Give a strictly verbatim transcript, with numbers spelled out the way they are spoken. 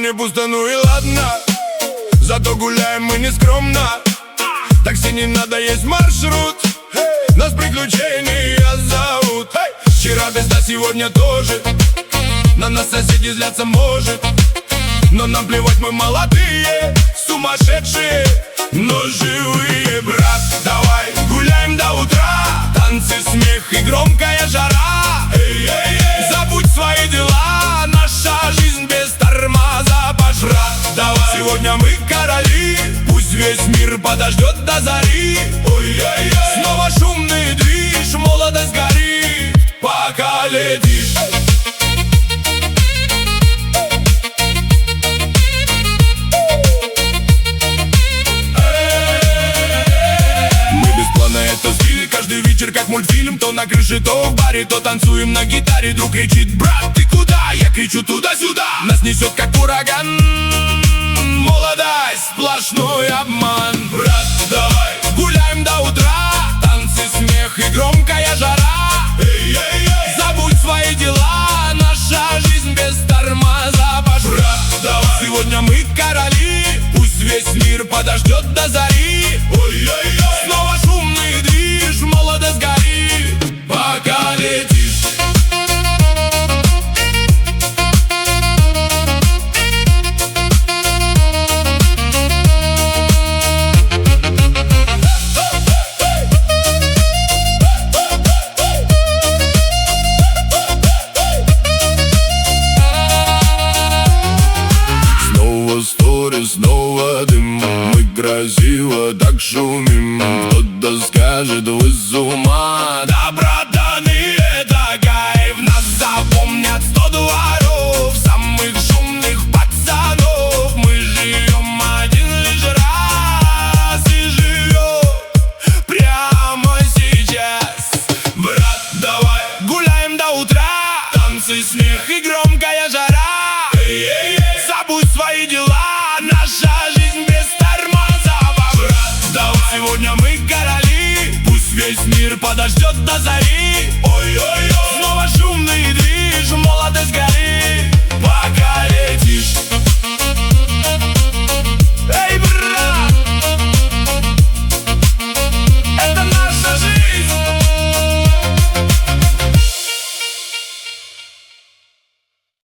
кармане пусто, ну и ладно. Зато гуляем мы не скромно. Такси не надо, есть маршрут. Нас приключения зовут. Вчера пизда, сегодня тоже. На нас соседи злятся, может. Но нам плевать, мы молодые, сумасшедшие, но живые, брат. Давай гуляем до утра. Танцы, смех и громкая жара. Эй, эй, эй. Забудь свои дела, наша жизнь без тормоза пошла. Давай, сегодня мы короли. Пусть весь мир подождет до зари. Ой-ой-ой. Снова шумный движ, молодость горит, пока летишь. Каждый вечер как мультфильм, то на крыше, то в баре, то танцуем на гитаре. Друг кричит: брат, ты куда? Я кричу: туда-сюда. Нас несет как ураган. Молодость, сплошной обман. Брат, давай гуляем до утра. Танцы, смех и громкая жара. Эй, эй, эй. Забудь свои дела, наша жизнь без тормоза пошла. Брат, давай, сегодня мы короли. Пусть весь мир подождет до зари. Ой-ой-ой. Снова шумный движ, молодость горит, пока летишь. Снова сторис, снова дым. Мы красиво так шумим. Кто-то скажет: вы с ума. Да, братаны, это кайф. Нас запомнят сто дворов, самых шумных пацанов. Мы живем один лишь раз и живем прямо сейчас. Брат, давай гуляем до утра. Танцы, смех и громкая жара. Эй-эй-эй. Забудь свои дела, наша жизнь без тормоза. Брат, давай, сегодня мы короли. Пусть весь мир подождет до зари. Ой.